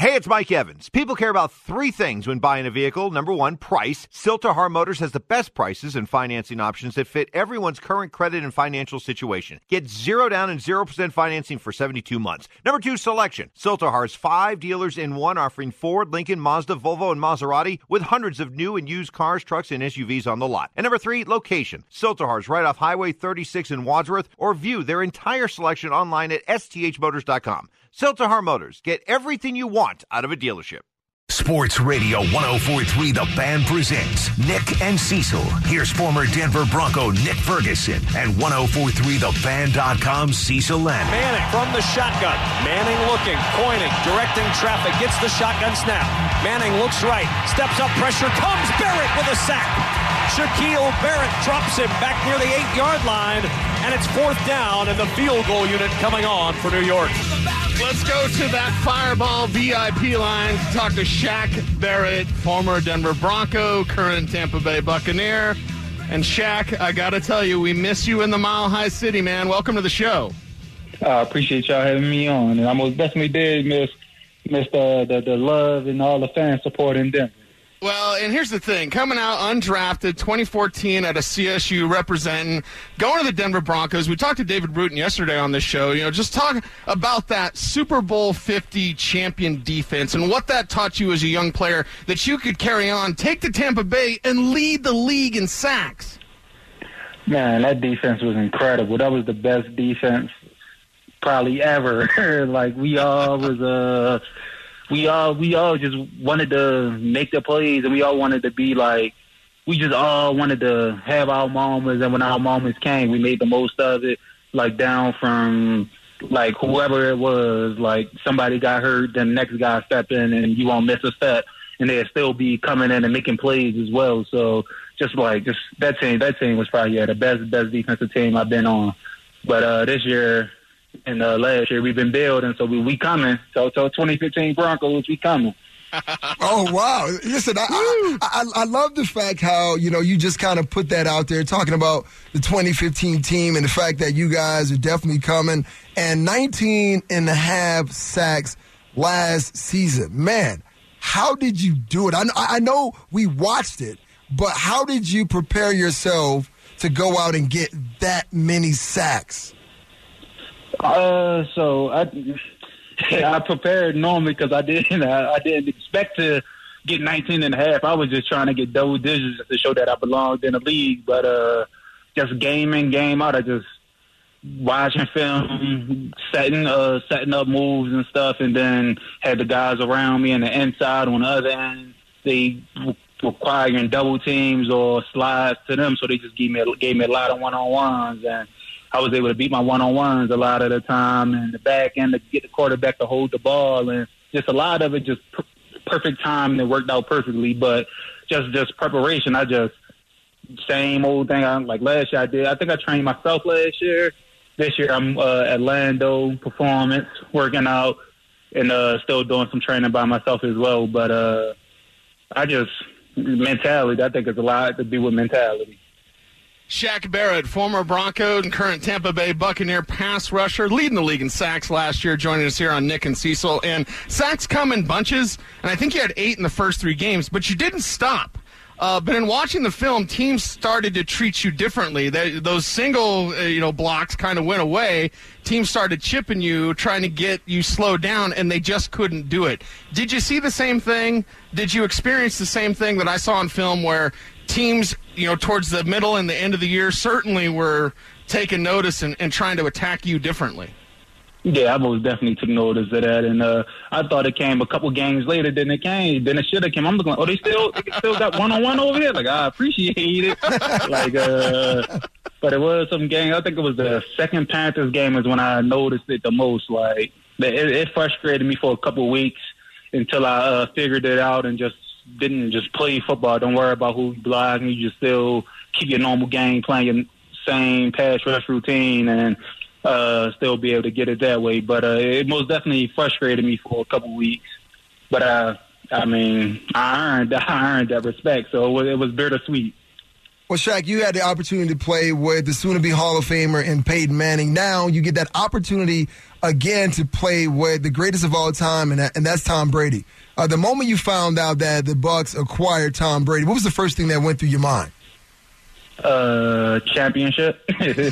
Hey, it's Mike Evans. People care about three things when buying a vehicle. Number one, price. Silterhar Motors has the best prices and financing options that fit everyone's current credit and financial situation. Get 0 down and 0% financing for 72 months. Number two, selection. Silterhar's 5 dealers in one, offering Ford, Lincoln, Mazda, Volvo, and Maserati with hundreds of new and used cars, trucks, and SUVs on the lot. And number three, location. Silterhar's right off Highway 36 in Wadsworth, or view their entire selection online at sthmotors.com. Silterhar Motors. Get everything you want out of a dealership. Sports Radio 104.3 The Fan presents Nick and Cecil. Here's former Denver Bronco Nick Ferguson and 104.3thefan.com Cecil Lander. Manning from the shotgun. Manning looking, pointing, directing traffic, gets the shotgun snap. Manning looks right, steps up, pressure comes. Barrett with a sack. Shaquille Barrett drops him back near the 8-yard line, and it's 4th down, and the field goal unit coming on for New York. Let's go to that Fireball VIP line to talk to Shaq Barrett, former Denver Bronco, current Tampa Bay Buccaneer. And Shaq, I got to tell you, we miss you in the Mile High City, man. Welcome to the show. I appreciate y'all having me on, and I most definitely did miss the love and all the fan support in Denver. Well, and here's the thing. Coming out undrafted, 2014 at a CSU representing, going to the Denver Broncos. We talked to David Bruton yesterday on this show, just talk about that Super Bowl 50 champion defense and what that taught you as a young player that you could carry on, take to Tampa Bay, and lead the league in sacks. Man, that defense was incredible. That was the best defense probably ever. Like, we all just wanted to make the plays, and we all wanted to be like, we just all wanted to have our moments, and when our moments came, we made the most of it, like down from, like, whoever it was, like somebody got hurt, then the next guy stepped in, and you won't miss a step, and they'll still be coming in and making plays as well. So just that team was probably the best defensive team I've been on. But this year, and last year we've been building, so we coming. So 2015 Broncos, we coming. Oh, wow. Listen, I love the fact how, you just kind of put that out there, talking about the 2015 team and the fact that you guys are definitely coming. And 19 and a half sacks last season. Man, how did you do it? I know we watched it, but how did you prepare yourself to go out and get that many sacks? So I prepared normally because I didn't expect to get 19 and a half. I was just trying to get double digits to show that I belonged in the league. But just game in, game out, I just watching film, setting up moves and stuff, and then had the guys around me on the inside on the other end. They requiring double teams or slides to them, so they just gave me a lot of one-on-ones, and I was able to beat my one-on-ones a lot of the time, and the back end to get the quarterback to hold the ball, and just a lot of it just perfect time, and it worked out perfectly. But just preparation, same old thing. Like last year I did. I think I trained myself last year. This year I'm at Lando Performance, working out, and still doing some training by myself as well. But mentality, I think it's a lot to do with mentality. Shaq Barrett, former Bronco and current Tampa Bay Buccaneer pass rusher, leading the league in sacks last year, joining us here on Nick and Cecil. And sacks come in bunches, and I think you had 8 in the first 3 games, but you didn't stop. But in watching the film, teams started to treat you differently. Those single, blocks kind of went away. Teams started chipping you, trying to get you slowed down, and they just couldn't do it. Did you see the same thing? Did you experience the same thing that I saw on film where teams, towards the middle and the end of the year certainly were taking notice and trying to attack you differently? Yeah, I most definitely took notice of that, and I thought it came a couple games later than it came. Then it should have came. I'm looking, they still got one-on-one over here? Like, I appreciate it. But it was some game. I think it was the second Panthers game is when I noticed it the most. Like, it frustrated me for a couple weeks until I figured it out and just didn't just play football. Don't worry about who's blocking. You just still keep your normal game, playing your same pass rush routine, and still be able to get it that way. But it most definitely frustrated me for a couple weeks. But I earned that respect, so it was bittersweet. Well, Shaq, you had the opportunity to play with the soon-to-be Hall of Famer in Peyton Manning. Now you get that opportunity again to play with the greatest of all time, and that's Tom Brady. The moment you found out that the Bucs acquired Tom Brady, what was the first thing that went through your mind? Championship.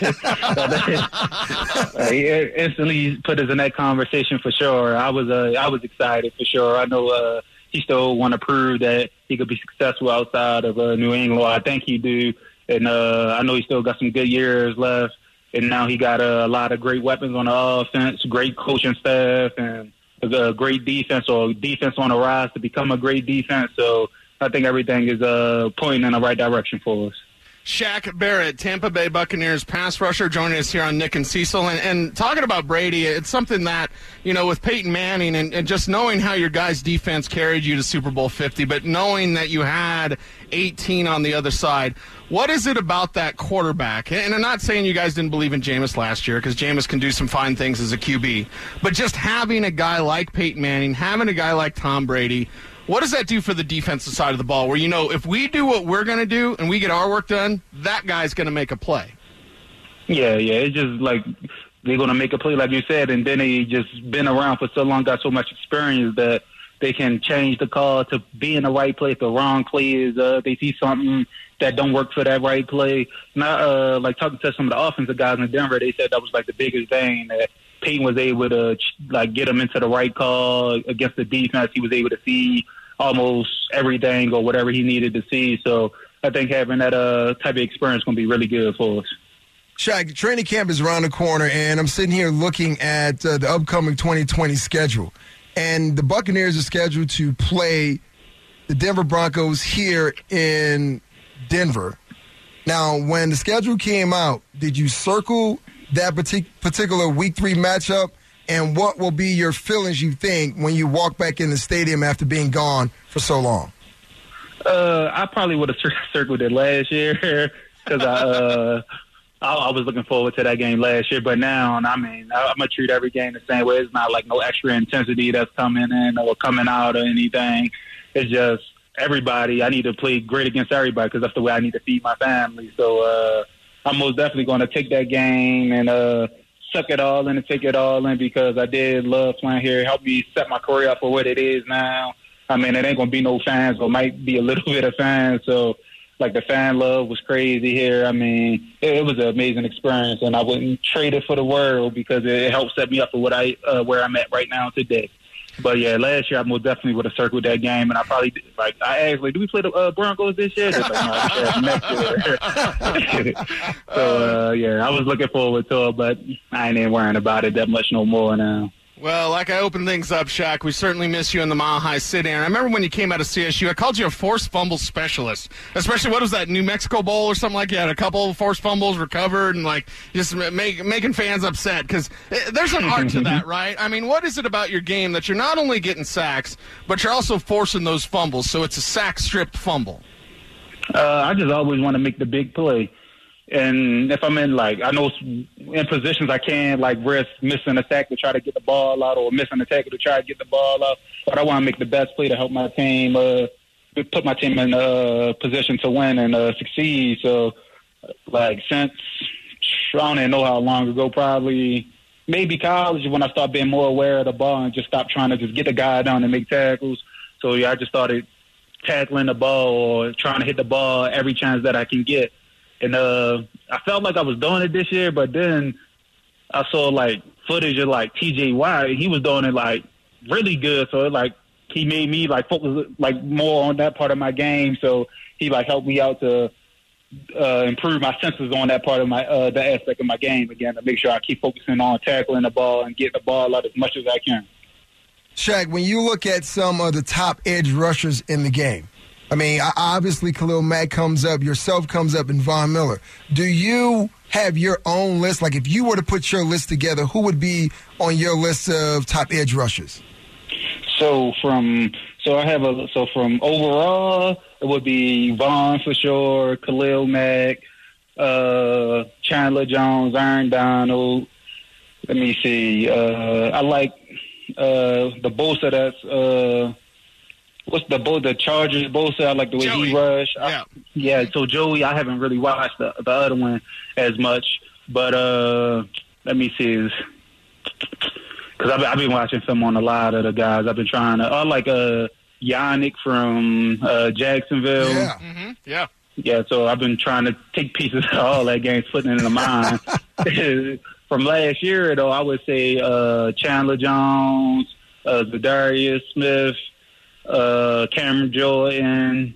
He instantly put us in that conversation for sure. I was excited for sure. I know he still want to prove that he could be successful outside of New England. I think he do, and I know he still got some good years left. And now he got a lot of great weapons on the offense, great coaching staff, and a great defense, or defense on the rise to become a great defense. So I think everything is pointing in the right direction for us. Shaq Barrett, Tampa Bay Buccaneers pass rusher, joining us here on Nick and Cecil. And talking about Brady, it's something that, with Peyton Manning and just knowing how your guys' defense carried you to Super Bowl 50, but knowing that you had 18 on the other side, what is it about that quarterback? And I'm not saying you guys didn't believe in Jameis last year, because Jameis can do some fine things as a QB, but just having a guy like Peyton Manning, having a guy like Tom Brady, what does that do for the defensive side of the ball, where if we do what we're going to do and we get our work done, that guy's going to make a play? Yeah. It's just like they're going to make a play, like you said, and then they just been around for so long, got so much experience that they can change the call to be in the right place. The wrong play is they see something that don't work for that right play. Not like talking to some of the offensive guys in Denver, they said that was like the biggest thing, that Peyton was able to get him into the right call against the defense. He was able to see almost everything or whatever he needed to see. So I think having that type of experience is going to be really good for us. Shaq, training camp is around the corner, and I'm sitting here looking at the upcoming 2020 schedule. And the Buccaneers are scheduled to play the Denver Broncos here in Denver. Now, when the schedule came out, did you circle that particular Week 3 matchup? And what will be your feelings, you think, when you walk back in the stadium after being gone for so long? I probably would have circled it last year because I was looking forward to that game last year. But now, I'm going to treat every game the same way. It's not like no extra intensity that's coming in or coming out or anything. It's just everybody. I need to play great against everybody because that's the way I need to feed my family. So I'm most definitely going to take that game and suck it all in and take it all in, because I did love playing here. It helped me set my career up for what it is now. It ain't going to be no fans, but might be a little bit of fans. So, the fan love was crazy here. It was an amazing experience, and I wouldn't trade it for the world because it helped set me up for where I'm at right now today. But, yeah, last year I most definitely would have circled that game, and I probably I asked, do we play the Broncos this year? They're like, no, next year. So, I was looking forward to it, but I ain't even worrying about it that much no more now. Well, like I opened things up, Shaq, we certainly miss you in the Mile High City. And I remember when you came out of CSU, I called you a forced fumble specialist. Especially, what was that, New Mexico Bowl or something like that? You had a couple of forced fumbles recovered and, just making fans upset. Because there's an art to that, right? What is it about your game that you're not only getting sacks, but you're also forcing those fumbles, so it's a sack-stripped fumble? I just always want to make the big play. And if I'm in, I know in positions I can, risk missing a tackle to try to get the ball out, or missing a tackle to try to get the ball out. But I want to make the best play to help my team, put my team in a position to win and succeed. So, since, I don't even know how long ago, probably maybe college, when I started being more aware of the ball and just stopped trying to just get the guy down and make tackles. So, I just started tackling the ball or trying to hit the ball every chance that I can get. And I felt like I was doing it this year, but then I saw footage of T.J. Watt. He was doing it really good, so he made me focus more on that part of my game. So he helped me out to improve my senses on that part of my that aspect of my game again, to make sure I keep focusing on tackling the ball and getting the ball out as much as I can. Shaq, when you look at some of the top edge rushers in the game, obviously Khalil Mack comes up, yourself comes up, and Von Miller. Do you have your own list? If you were to put your list together, who would be on your list of top edge rushers? From overall, it would be Von for sure, Khalil Mack, Chandler Jones, Aaron Donald. Let me see. I like the Bosa that's what's the Chargers? Bosa, I like the way Joey. he rushed. Yeah. So Joey, I haven't really watched the other one as much, but let me see, because I've been watching some on a lot of the guys. I've been trying to. I like Yannick from Jacksonville. Yeah. Mm-hmm. Yeah. Yeah, so I've been trying to take pieces of all that game, putting it in the mind. From last year, though, I would say Chandler Jones, Zadarius Smith, Cameron Jordan,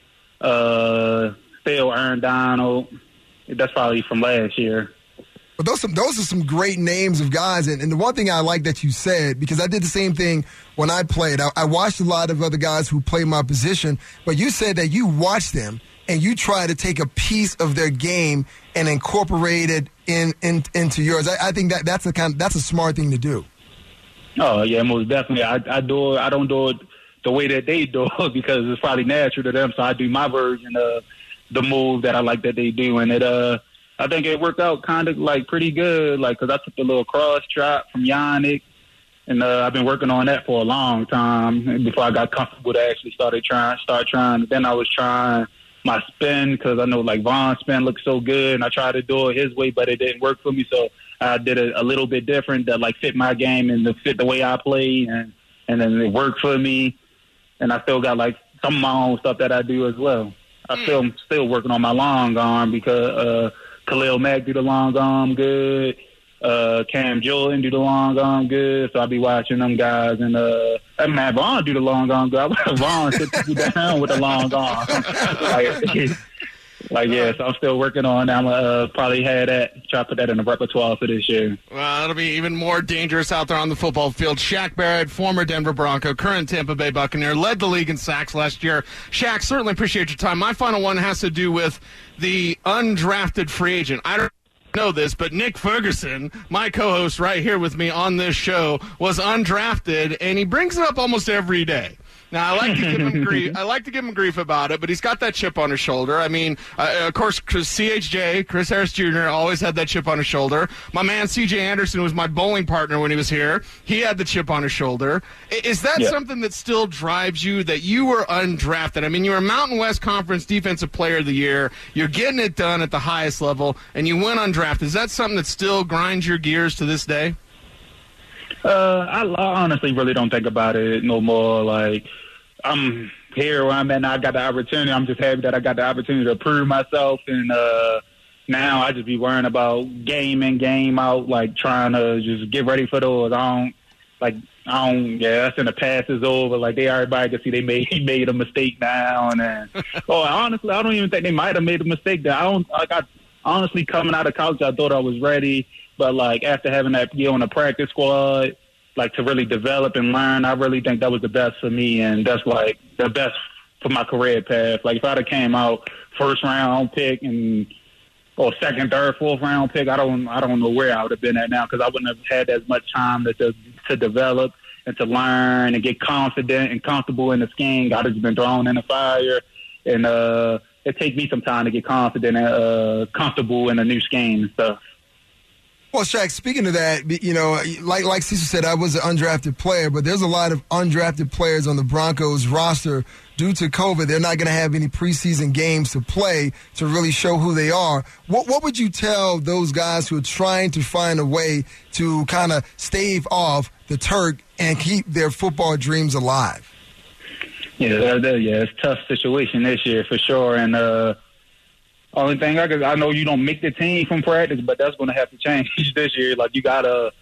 Theo Aaron Donald. That's probably from last year. But those are some great names of guys. And the one thing I like that you said, because I did the same thing when I played. I watched a lot of other guys who played my position, but you said that you watched them and you try to take a piece of their game and incorporate it into yours. I think that's a smart thing to do. Oh yeah, most definitely. I do it. I don't do it the way that they do it because it's probably natural to them. So I do my version of the move that I like that they do, and I think it worked out kind of like pretty good. Like, cause I took the little cross trap from Yannick, and I've been working on that for a long time before I got comfortable to actually start trying. Then I was trying my spin because I know like Von's spin looks so good, and I tried to do it his way, but it didn't work for me. So I did it a little bit different that like fit my game and to fit the way I play, and then it worked for me. And I still got like some of my own stuff that I do as well. I'm still working on my long arm because Khalil Mack do the long arm good. Cam Jordan do the long arm good. So I'll be watching them guys. And Matt Vaughn do the long arm good. I watch Vaughn sit people down with the long arm. Yeah, so I'm still working on that. I'm going to probably try to put that in the repertoire for this year. Well, it'll be even more dangerous out there on the football field. Shaq Barrett, former Denver Bronco, current Tampa Bay Buccaneer, led the league in sacks last year. Shaq, certainly appreciate your time. My final one has to do with the undrafted free agent. I don't know this, but Nick Ferguson, my co-host right here with me on this show, was undrafted, and he brings it up almost every day. Now, I like to give him grief. I like to give him grief about it, but he's got that chip on his shoulder. I mean, of course, CHJ, Chris Harris Jr., always had that chip on his shoulder. My man CJ Anderson was my bowling partner when he was here. He had the chip on his shoulder. Is that something that still drives you, that you were undrafted? I mean, you were Mountain West Conference Defensive Player of the Year. You're getting it done at the highest level, and you went undrafted. Is that something that still grinds your gears to this day? I honestly really don't think about it no more. Like, I'm here where I'm at now. I got the opportunity. I'm just happy that I got the opportunity to prove myself. And now I just be worrying about game in, game out, like trying to just get ready for those. That's in the past is over. Like, everybody can see he made a mistake now. And honestly, I don't even think they might have made a mistake there. Honestly, coming out of college, I thought I was ready. But, like, after having that year on the practice squad, like, to really develop and learn, I really think that was the best for me. And that's, like, the best for my career path. Like, if I'd have came out first-round pick or second, third, fourth-round pick, I don't know where I would have been at now because I wouldn't have had as much time to develop and to learn and get confident and comfortable in the scheme. I'd have just been thrown in the fire. And it takes me some time to get confident and comfortable in a new scheme and stuff. Well, Shaq, speaking of that, like Cecil said, I was an undrafted player, but there's a lot of undrafted players on the Broncos roster. Due to COVID, they're not going to have any preseason games to play to really show who they are. What would you tell those guys who are trying to find a way to kind of stave off the Turk and keep their football dreams alive? Yeah, it's a tough situation this year for sure, and only thing I know you don't make the team from practice, but that's going to have to change this year. Like, you gotta,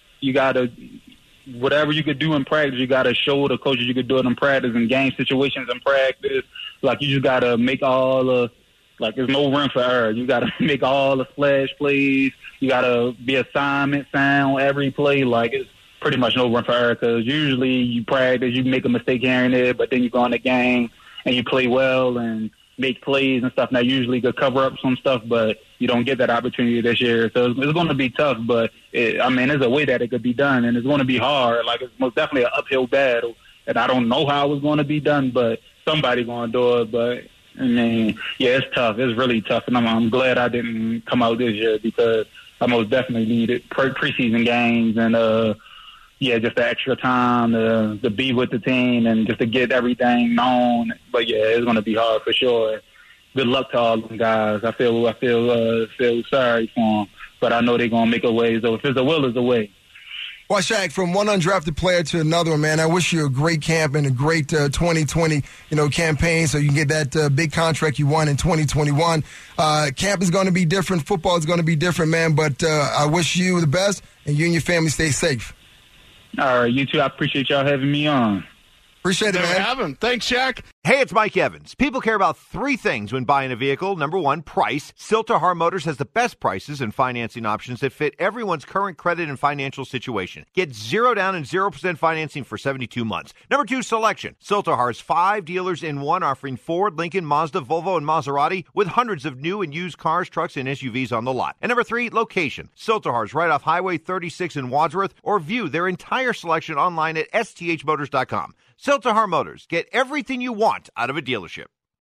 whatever you could do in practice, you gotta show the coaches you could do it in practice and game situations in practice. Like, you just gotta make all the, like, there's no room for error. You gotta make all the splash plays. You gotta be assignment sound every play. Like, it's pretty much no room for error because usually you practice, you make a mistake here and there, but then you go in the game and you play well and make plays and stuff. Now, usually could cover up some stuff, but you don't get that opportunity this year. So it's going to be tough, but there's a way that it could be done, and it's going to be hard. Like, it's most definitely an uphill battle, and I don't know how it's going to be done, but somebody's going to do it. But, I mean, yeah, it's tough. It's really tough, and I'm glad I didn't come out this year because I most definitely needed preseason games and yeah, just the extra time to be with the team and just to get everything known. But yeah, it's going to be hard for sure. Good luck to all them guys. I feel sorry for them, but I know they're going to make a way. So if there's a will, there's a way. Well, Shaq, from one undrafted player to another one, man, I wish you a great camp and a great 2020, campaign so you can get that big contract you won in 2021. Camp is going to be different. Football is going to be different, man, but I wish you the best and you and your family stay safe. All right, you too. I appreciate y'all having me on. Appreciate it, man. Thanks, Shaq. Hey, it's Mike Evans. People care about three things when buying a vehicle. Number one, price. Silterhar Motors has the best prices and financing options that fit everyone's current credit and financial situation. Get 0 down and 0% financing for 72 months. Number two, selection. Silterhar's 5 dealers in one, offering Ford, Lincoln, Mazda, Volvo, and Maserati with hundreds of new and used cars, trucks, and SUVs on the lot. And number three, location. Silterhar's right off Highway 36 in Wadsworth, or view their entire selection online at sthmotors.com. Silterhar Motors. Get everything you want out of a dealership.